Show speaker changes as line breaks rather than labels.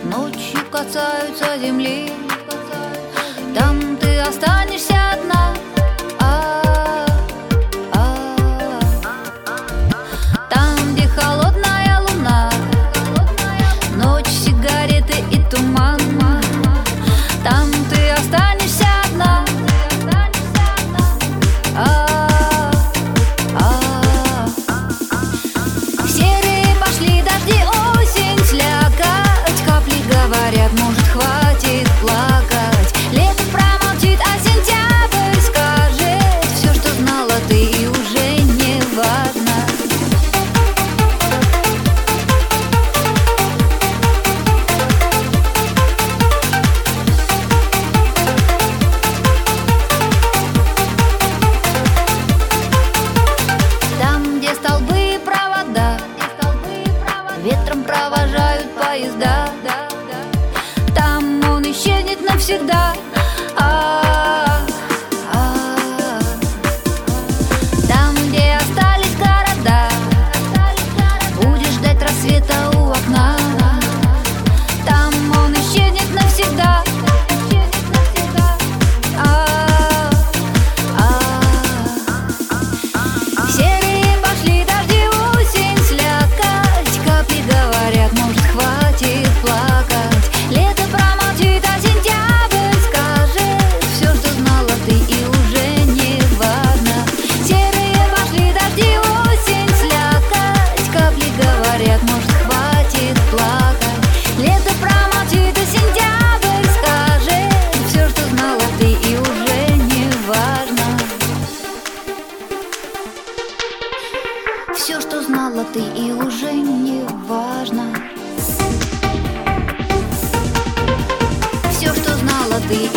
ночью касаются земли. Там ты останешься одна. Там, где холодная луна, ночь, сигареты и туман. Там ты останешься одна. Серые пошли дожди, осень, слякоть. Капли говорят, может, хватит плакать. Лето промолчит, а сентябрь скажет все, что знала ты, и уже не важно. Там, где столбы и провода ветром провожают поезда, там он исчезнет навсегда. Там, где остались города, будешь ждать рассвета у окна. Там он исчезнет навсегда. Серые пошли дожди, осень, слякоть. Капли говорят, может, хватит плакать. Лето промолчит, а сентябрь скажет все, что знала ты, и уже не важно. Серые пошли дожди, осень, слякоть. Капли говорят, может, хватит плакать. Лето промолчит, а сентябрь скажет все, что знала ты, и уже не важно. Все, что знала ты, и уже не важно. Все, что знала ты,